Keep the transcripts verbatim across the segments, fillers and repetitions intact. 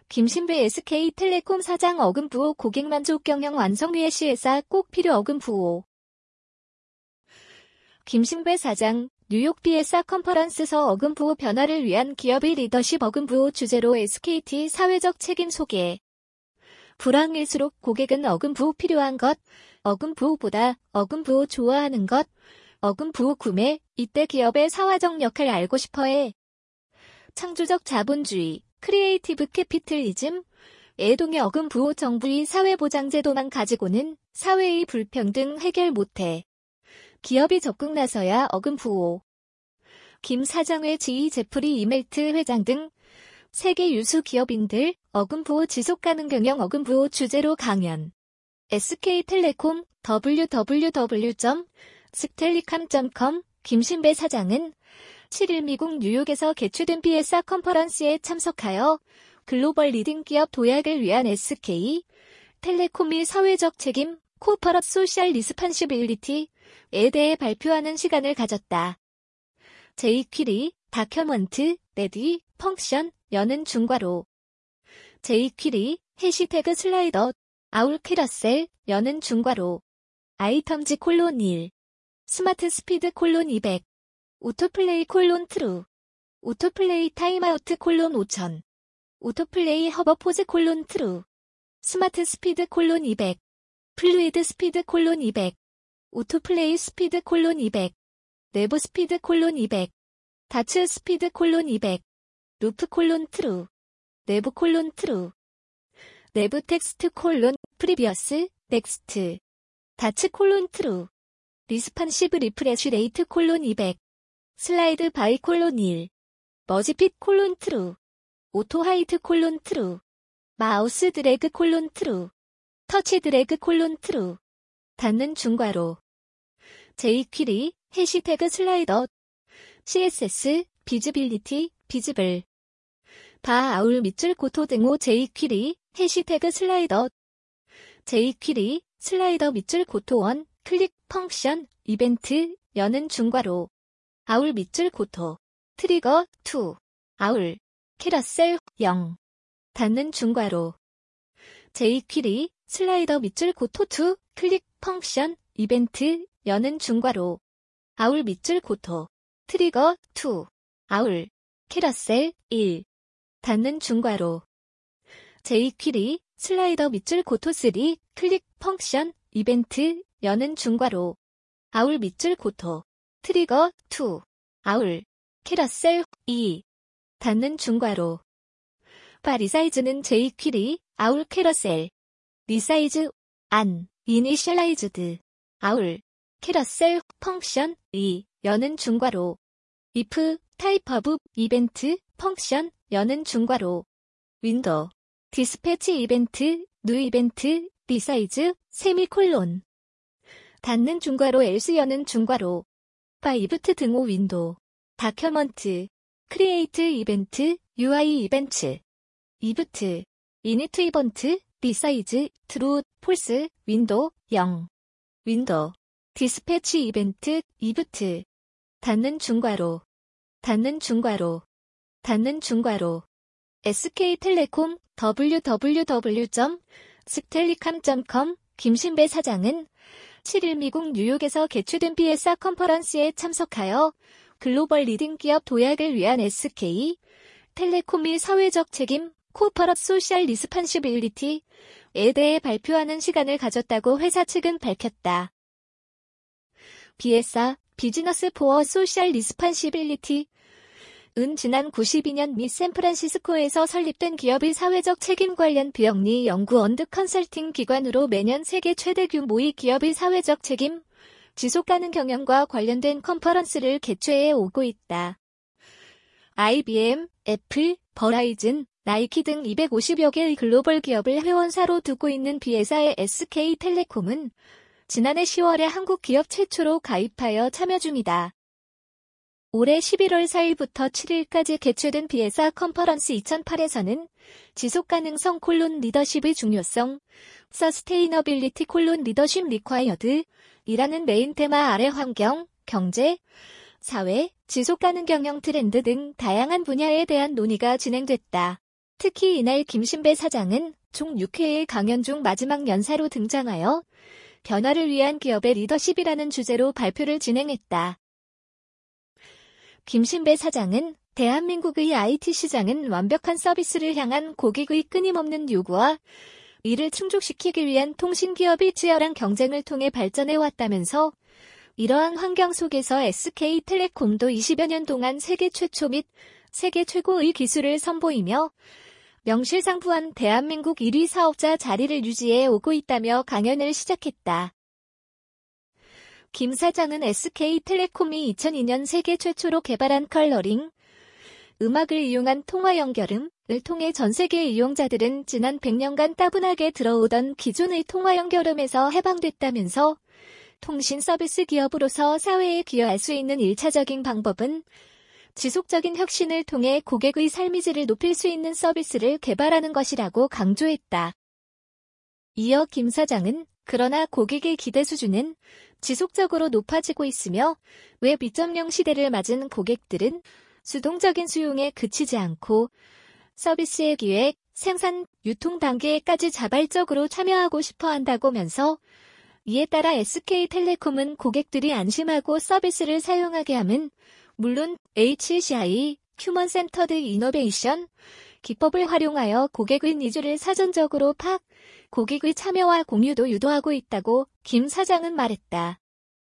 김신배 에스케이텔레콤 사장 어금부호 고객만족 경영 완성 위해 씨에스알 꼭 필요 어금부호. 김신배 사장, 뉴욕 비에스알 컨퍼런스서 어금부호 변화를 위한 기업의 리더십 어금부호 주제로 에스케이티 사회적 책임 소개. 불황일수록 고객은 어금부호 필요한 것, 어금부호보다 어금부호 좋아하는 것, 어금부호 구매, 이때 기업의 사회적 역할 알고 싶어해. 창조적 자본주의, 크리에이티브 캐피틀리즘, 애동의 어금부호 정부의 사회보장제도만 가지고는 사회의 불평등 해결 못해. 기업이 적극 나서야 어금부호. 김 사장의 지휘 제프리 이멜트 회장 등 세계 유수 기업인들 어금부호 지속가능 경영 어금부호 주제로 강연. 에스케이텔레콤 더블유 더블유 더블유 점 스텔리캄 점 컴 김신배 사장은 칠일 미국 뉴욕에서 개최된 비에스알 컨퍼런스에 참석하여 글로벌 리딩 기업 도약을 위한 에스케이 텔레콤의 사회적 책임, 코퍼럿 소셜 리스판시빌리티에 대해 발표하는 시간을 가졌다. 제이퀴리, 다큐먼트, 레디, 펑션, 여는 중괄호. 제이퀴리, 해시태그 슬라이더, 아울 캐러셀, 여는 중괄호. 아이텀즈 콜론 일. 스마트 스피드 콜론 이백. 오토플레이 콜론 트루. 오토플레이 타임아우트 콜론 오천. 오토플레이 허버포즈 콜론 트루. 스마트 스피드 콜론 이백. 플루이드 스피드 콜론 이백. 오토플레이 스피드 콜론 이백. 내부 스피드 콜론 이백. 다츠 스피드 콜론 이백. 루프 콜론 트루. 내부 콜론 트루. 내부 텍스트 콜론 프리비어스 넥스트. 다츠 콜론 트루. 리스판시브 리프레시 레이트 콜론 이백. 슬라이드 바이 콜론 일. 머지핏 콜론 트루. 오토 하이트 콜론 트루. 마우스 드래그 콜론 트루. 터치 드래그 콜론 트루. 닫는 중괄호. 제이퀴리, 해시태그 슬라이더. 씨에스에스, 비즈빌리티, 비즈블. 바 아울 밑줄 고토 등호 제이퀴리, 해시태그 슬라이더. 제이퀴리, 슬라이더 밑줄 고토 원, 클릭, 펑션, 이벤트, 여는 중괄호. 아울 밑줄 고토. 트리거, 이. 아울. 캐러셀, 영. 닫는 중괄호. 제이퀴리, 슬라이더 밑줄 고토 이, 클릭, 펑션, 이벤트, 여는 중괄호. 아울 밑줄 고토. 트리거, 이. 아울. 캐러셀, 일. 닫는 중괄호. 제이퀴리, 슬라이더 밑줄 고토 삼, 클릭, 펑션, 이벤트, 여는 중괄호. 아울 밑줄 고토. 트리거, 이. 아울. 캐러셀, 이. 닫는 중괄호. 바 리사이즈는 제이퀴리, 아울 캐러셀. 리사이즈, 안, 이니셜라이즈드. 아울. 캐러셀, 펑션, 이, 여는 중괄호. if, 타입 오브, 이벤트, 펑션, 여는 중괄호. 윈도우. 디스패치 이벤트, 뉴 이벤트, 리사이즈, 세미콜론. 닫는 중괄호 else 여는 중괄호. 바 이브트 등호 윈도우. 다큐먼트. 크리에이트 이벤트, 유아이 이벤트. 이브트. 이니트 이벤트, 리사이즈, 트루, 폴스, 윈도우, 영. 윈도우. 디스패치 이벤트, 이브트. 닫는 중괄호. 닫는 중괄호. 닫는 중괄호. 에스케이텔레콤 더블유 더블유 더블유 점 스텔리캄 점 컴 김신배 사장은 칠일 미국 뉴욕에서 개최된 비에스알 컨퍼런스에 참석하여 글로벌 리딩 기업 도약을 위한 에스케이 텔레콤의 사회적 책임, 코퍼럿 소셜 리스판시빌리티에 대해 발표하는 시간을 가졌다고 회사 측은 밝혔다. 비에스알, 비즈너스 포어 소셜 리스판시빌리티 은 지난 구십이 년 미 샌프란시스코에서 설립된 기업의 사회적 책임 관련 비영리 연구 언드 컨설팅 기관으로 매년 세계 최대 규모의 기업의 사회적 책임, 지속가능 경영과 관련된 컨퍼런스를 개최해 오고 있다. 아이비엠, 애플, 버라이즌, 나이키 등 이백오십여 개의 글로벌 기업을 회원사로 두고 있는 비에스알의 에스케이텔레콤은 지난해 시월에 한국 기업 최초로 가입하여 참여 중이다. 올해 십일월 사일부터 칠일까지 개최된 비에스알 컨퍼런스 이천팔에서는 지속가능성 콜론 리더십의 중요성, 서스테이너빌리티 콜론 리더십 리콰이어드 이라는 메인 테마 아래 환경, 경제, 사회, 지속가능 경영 트렌드 등 다양한 분야에 대한 논의가 진행됐다. 특히 이날 김신배 사장은 총 육 회의 강연 중 마지막 연사로 등장하여 변화를 위한 기업의 리더십이라는 주제로 발표를 진행했다. 김신배 사장은 대한민국의 아이티 시장은 완벽한 서비스를 향한 고객의 끊임없는 요구와 이를 충족시키기 위한 통신기업이 치열한 경쟁을 통해 발전해왔다면서 이러한 환경 속에서 에스케이텔레콤도 이십여 년 동안 세계 최초 및 세계 최고의 기술을 선보이며 명실상부한 대한민국 일 위 사업자 자리를 유지해 오고 있다며 강연을 시작했다. 김 사장은 에스케이텔레콤이 이천이 년 세계 최초로 개발한 컬러링, 음악을 이용한 통화 연결음을 통해 전 세계 이용자들은 지난 백 년간 따분하게 들어오던 기존의 통화 연결음에서 해방됐다면서 통신 서비스 기업으로서 사회에 기여할 수 있는 일차적인 방법은 지속적인 혁신을 통해 고객의 삶의 질을 높일 수 있는 서비스를 개발하는 것이라고 강조했다. 이어 김 사장은 그러나 고객의 기대 수준은 지속적으로 높아지고 있으며 웹 이 점 영 시대를 맞은 고객들은 수동적인 수용에 그치지 않고 서비스의 기획, 생산, 유통 단계에까지 자발적으로 참여하고 싶어 한다고면서 이에 따라 에스케이텔레콤은 고객들이 안심하고 서비스를 사용하게 함은 물론 에이치시아이, 휴먼 센터드 이노베이션 기법을 활용하여 고객의 니즈를 사전적으로 파악, 고객의 참여와 공유도 유도하고 있다고 김 사장은 말했다.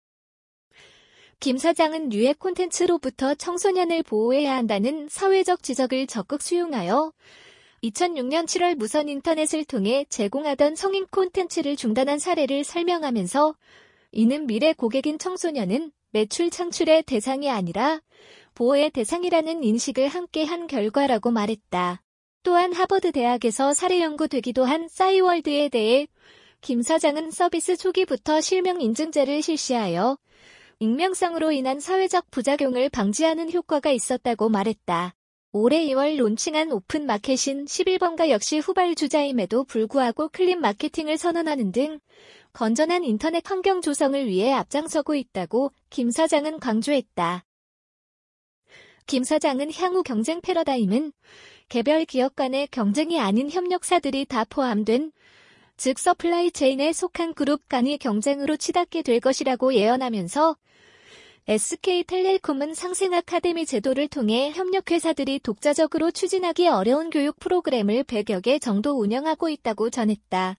김 사장은 유해 콘텐츠로부터 청소년을 보호해야 한다는 사회적 지적을 적극 수용하여 이천육 년 칠월 무선 인터넷을 통해 제공하던 성인 콘텐츠를 중단한 사례를 설명하면서 이는 미래 고객인 청소년은 매출 창출의 대상이 아니라 보호의 대상이라는 인식을 함께 한 결과라고 말했다. 또한 하버드 대학에서 사례 연구되기도 한 싸이월드에 대해 김 사장은 서비스 초기부터 실명 인증제를 실시하여 익명성으로 인한 사회적 부작용을 방지하는 효과가 있었다고 말했다. 올해 이월 론칭한 오픈 마켓인 십일 번가 역시 후발주자임에도 불구하고 클린 마케팅을 선언하는 등 건전한 인터넷 환경 조성을 위해 앞장서고 있다고 김 사장은 강조했다. 김 사장은 향후 경쟁 패러다임은 개별 기업 간의 경쟁이 아닌 협력사들이 다 포함된 즉 서플라이 체인에 속한 그룹 간의 경쟁으로 치닫게 될 것이라고 예언하면서 에스케이텔레콤은 상생 아카데미 제도를 통해 협력회사들이 독자적으로 추진하기 어려운 교육 프로그램을 백여 개 정도 운영하고 있다고 전했다.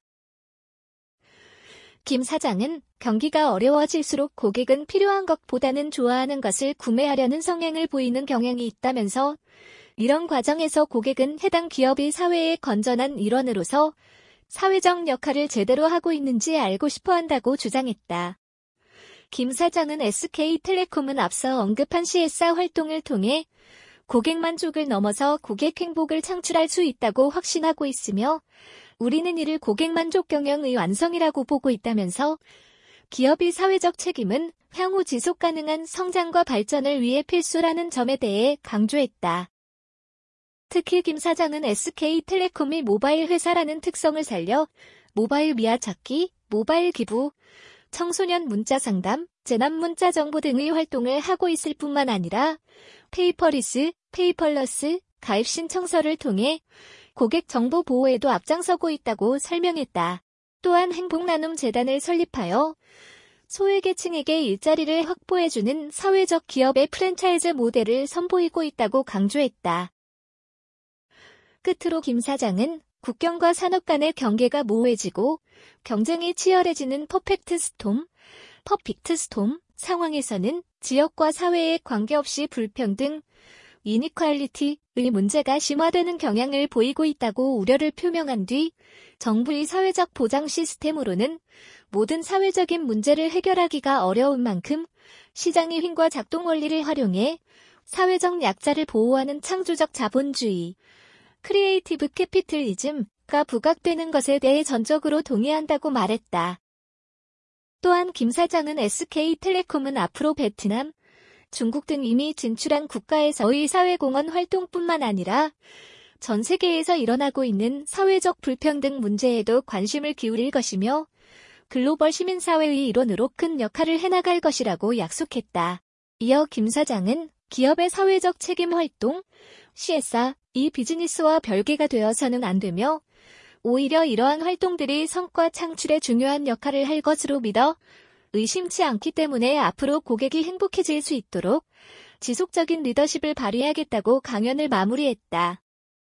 김 사장은 경기가 어려워질수록 고객은 필요한 것보다는 좋아하는 것을 구매하려는 성향을 보이는 경향이 있다면서 이런 과정에서 고객은 해당 기업이 사회의 건전한 일원으로서 사회적 역할을 제대로 하고 있는지 알고 싶어 한다고 주장했다. 김 사장은 에스케이텔레콤은 앞서 언급한 씨에스알 활동을 통해 고객 만족을 넘어서 고객 행복을 창출할 수 있다고 확신하고 있으며 우리는 이를 고객 만족 경영의 완성이라고 보고 있다면서 기업의 사회적 책임은 향후 지속 가능한 성장과 발전을 위해 필수라는 점에 대해 강조했다. 특히 김 사장은 에스케이텔레콤이 모바일 회사라는 특성을 살려 모바일 미아 찾기, 모바일 기부, 청소년 문자 상담, 재난 문자 정보 등의 활동을 하고 있을 뿐만 아니라 페이퍼리스, 페이퍼러스, 가입 신청서를 통해 고객 정보 보호에도 앞장서고 있다고 설명했다. 또한 행복나눔 재단을 설립하여 소외계층에게 일자리를 확보해주는 사회적 기업의 프랜차이즈 모델을 선보이고 있다고 강조했다. 끝으로 김 사장은 국경과 산업 간의 경계가 모호해지고 경쟁이 치열해지는 퍼펙트 스톰, 퍼펙트 스톰 상황에서는 지역과 사회에 관계없이 불평등, 이니퀄리티의 문제가 심화되는 경향을 보이고 있다고 우려를 표명한 뒤 정부의 사회적 보장 시스템으로는 모든 사회적인 문제를 해결하기가 어려운 만큼 시장의 힘과 작동 원리를 활용해 사회적 약자를 보호하는 창조적 자본주의, 크리에이티브 캐피틀리즘가 부각되는 것에 대해 전적으로 동의한다고 말했다. 또한 김 사장은 에스케이텔레콤은 앞으로 베트남, 중국 등 이미 진출한 국가에서의 사회공헌 활동뿐만 아니라 전 세계에서 일어나고 있는 사회적 불평등 문제에도 관심을 기울일 것이며 글로벌 시민사회의 일원으로 큰 역할을 해나갈 것이라고 약속했다. 이어 김 사장은 기업의 사회적 책임 활동, 씨에스알, 이 비즈니스와 별개가 되어서는 안 되며 오히려 이러한 활동들이 성과 창출에 중요한 역할을 할 것으로 믿어 의심치 않기 때문에 앞으로 고객이 행복해질 수 있도록 지속적인 리더십을 발휘하겠다고 강연을 마무리했다.